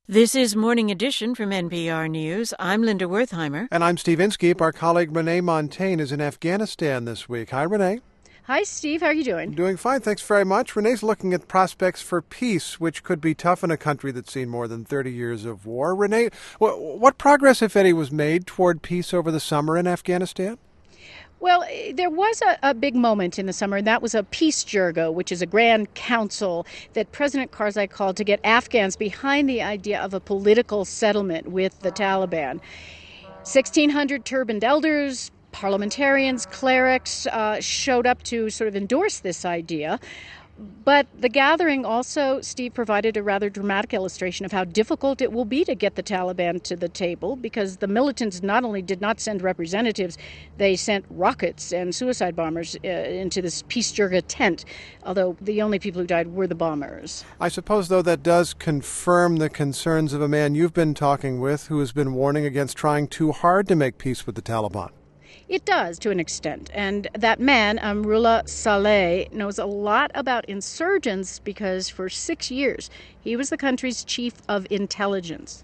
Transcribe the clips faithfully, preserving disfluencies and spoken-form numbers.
This is Morning Edition from N P R News. I'm Linda Wertheimer. And I'm Steve Inskeep. Our colleague Renee Montagne is in Afghanistan this week. Hi, Renee. Hi, Steve. How are you doing? Doing fine. Thanks very much. Renee's looking at prospects for peace, which could be tough in a country that's seen more than thirty years of war. Renee, what progress, if any, was made toward peace over the summer in Afghanistan? Well, there was a, a big moment in the summer, and that was a peace jirga, which is a grand council that President Karzai called to get Afghans behind the idea of a political settlement with the Taliban. sixteen hundred turbaned elders, parliamentarians, clerics uh, showed up to sort of endorse this idea. But the gathering also, Steve, provided a rather dramatic illustration of how difficult it will be to get the Taliban to the table, because the militants not only did not send representatives, they sent rockets and suicide bombers uh, into this peace jirga tent, although the only people who died were the bombers. I suppose, though, that does confirm the concerns of a man you've been talking with who has been warning against trying too hard to make peace with the Taliban. It does, to an extent. And that man, Amrullah Saleh, knows a lot about insurgents because for six years he was the country's chief of intelligence.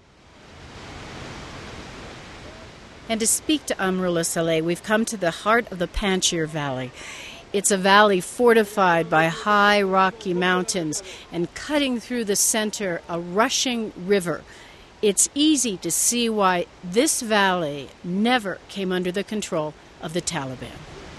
And to speak to Amrullah Saleh, we've come to the heart of the Panjshir Valley. It's a valley fortified by high rocky mountains, and cutting through the center, a rushing river. It's easy to see why this valley never came under the control of the Taliban.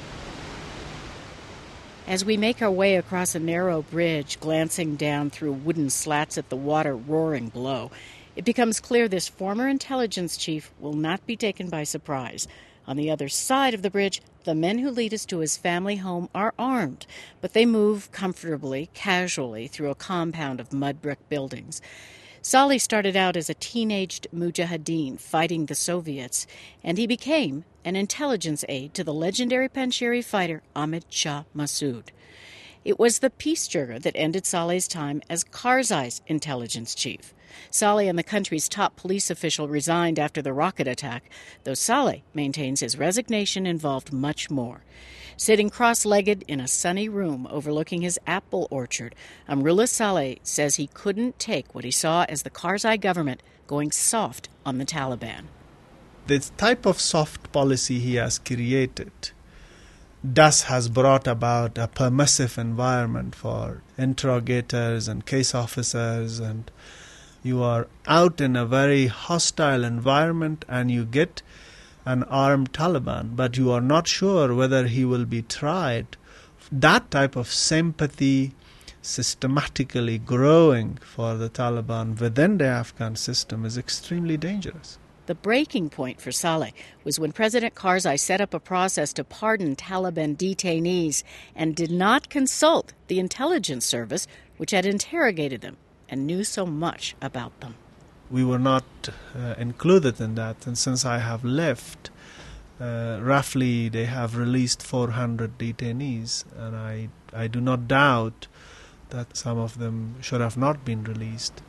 As we make our way across a narrow bridge, glancing down through wooden slats at the water roaring below, it becomes clear this former intelligence chief will not be taken by surprise. On the other side of the bridge, the men who lead us to his family home are armed, but they move comfortably, casually through a compound of mud brick buildings. Saleh started out as a teenaged mujahideen fighting the Soviets, and he became an intelligence aide to the legendary Panjshiri fighter Ahmad Shah Massoud. It was the peace jirga that ended Saleh's time as Karzai's intelligence chief. Saleh and the country's top police official resigned after the rocket attack, though Saleh maintains his resignation involved much more. Sitting cross-legged in a sunny room overlooking his apple orchard, Amrullah Saleh says he couldn't take what he saw as the Karzai government going soft on the Taliban. The type of soft policy he has created thus has brought about a permissive environment for interrogators and case officers, and you are out in a very hostile environment and you get an armed Taliban, but you are not sure whether he will be tried. That type of sympathy systematically growing for the Taliban within the Afghan system is extremely dangerous. The breaking point for Saleh was when President Karzai set up a process to pardon Taliban detainees and did not consult the intelligence service, which had interrogated them and knew so much about them. We were not uh, included in that, and since I have left, uh, roughly they have released four hundred detainees, and I, I do not doubt that some of them should have not been released.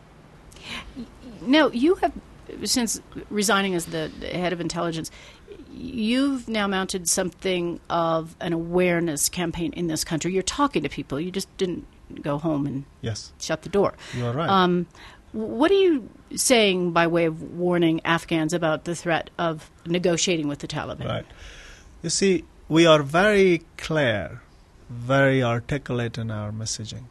Now, you have, since resigning as the head of intelligence, you've now mounted something of an awareness campaign in this country. You're talking to people. You just didn't go home and yes. shut the door. You are right. Um, What are you saying by way of warning Afghans about the threat of negotiating with the Taliban? Right. You see, we are very clear, very articulate in our messaging.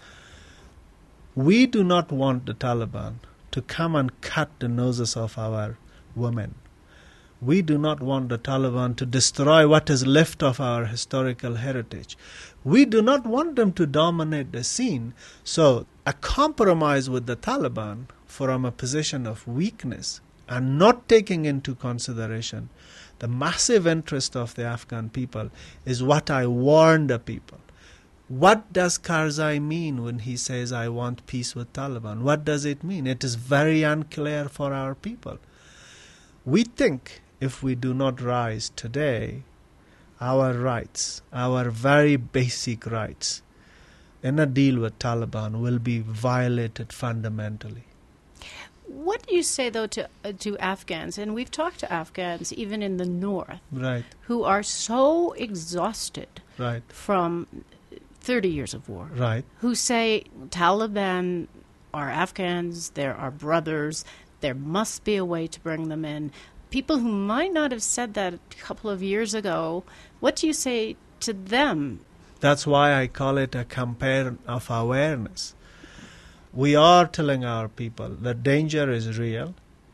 We do not want the Taliban to come and cut the noses of our women. We do not want the Taliban to destroy what is left of our historical heritage. We do not want them to dominate the scene. So a compromise with the Taliban from a position of weakness and not taking into consideration the massive interest of the Afghan people is what I warn the people. What does Karzai mean when he says, I want peace with Taliban? What does it mean? It is very unclear for our people. We think if we do not rise today, our rights, our very basic rights in a deal with Taliban will be violated fundamentally. What do you say, though, to uh, to Afghans, and we've talked to Afghans even in the north, right, who are so exhausted right. from thirty years of war, right. who say Taliban are Afghans, they're our brothers, there must be a way to bring them in. People who might not have said that a couple of years ago, what do you say to them? That's why I call it a campaign of awareness. We are telling our people that danger is real.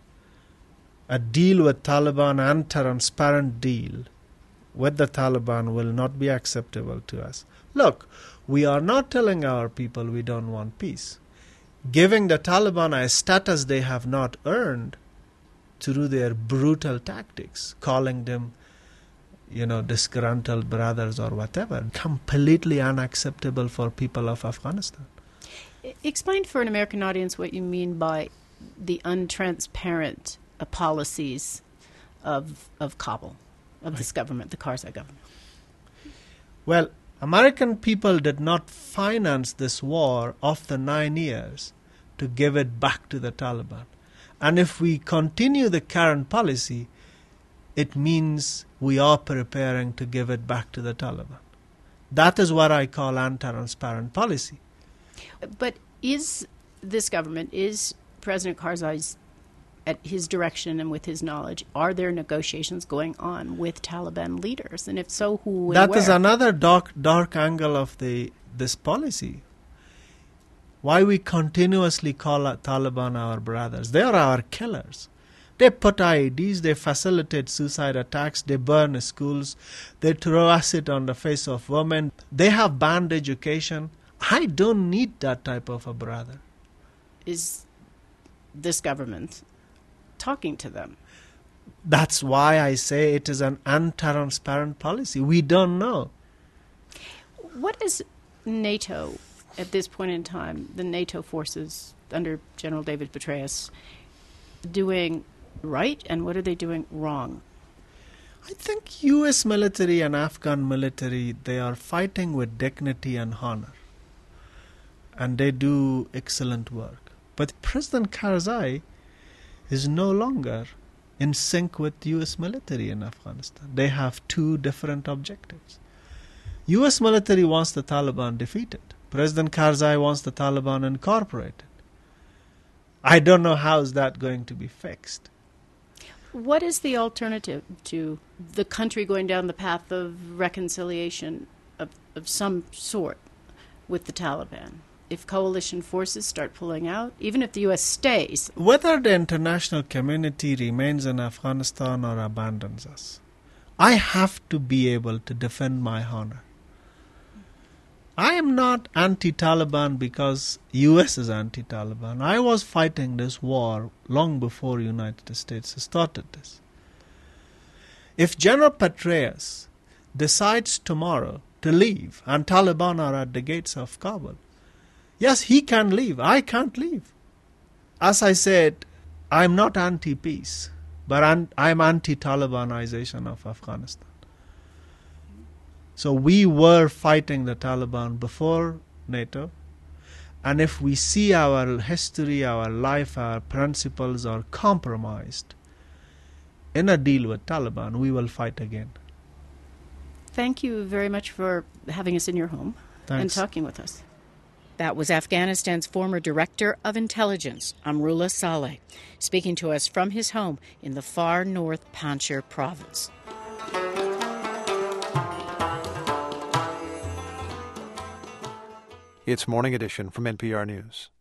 A deal with Taliban and transparent deal with the Taliban will not be acceptable to us. Look, we are not telling our people we don't want peace. Giving the Taliban a status they have not earned through their brutal tactics, calling them, you know, disgruntled brothers or whatever, completely unacceptable for people of Afghanistan. Explain for an American audience what you mean by the untransparent uh, policies of of Kabul, of right. this government, the Karzai government. Well, American people did not finance this war of the nine years to give it back to the Taliban. And if we continue the current policy, it means we are preparing to give it back to the Taliban. That is what I call untransparent policy. But is this government, is President Karzai's, at his direction and with his knowledge, are there negotiations going on with Taliban leaders? And if so, who and That where? is another dark, dark angle of the this policy. Why we continuously call Taliban our brothers. They are our killers. They put I E Ds, they facilitate suicide attacks, they burn schools, they throw acid on the face of women, they have banned education. I don't need that type of a brother. Is this government talking to them? That's why I say it is an untransparent policy. We don't know. What is NATO at this point in time, the NATO forces under General David Petraeus, doing right, and what are they doing wrong? I think U S military and Afghan military, they are fighting with dignity and honor. And they do excellent work. But President Karzai is no longer in sync with U S military in Afghanistan. They have two different objectives. U S military wants the Taliban defeated. President Karzai wants the Taliban incorporated. I don't know how is that going to be fixed. What is the alternative to the country going down the path of reconciliation of, of some sort with the Taliban? If coalition forces start pulling out, even if the U S stays? Whether the international community remains in Afghanistan or abandons us, I have to be able to defend my honor. I am not anti-Taliban because U S is anti-Taliban. I was fighting this war long before United States started this. If General Petraeus decides tomorrow to leave and Taliban are at the gates of Kabul, yes, he can leave. I can't leave. As I said, I'm not anti-peace, but I'm, I'm anti-Talibanization of Afghanistan. So we were fighting the Taliban before NATO, and if we see our history, our life, our principles are compromised in a deal with Taliban, we will fight again. Thank you very much for having us in your home Thanks. and talking with us. That was Afghanistan's former Director of Intelligence, Amrullah Saleh, speaking to us from his home in the far north Panjshir province. It's Morning Edition from N P R News.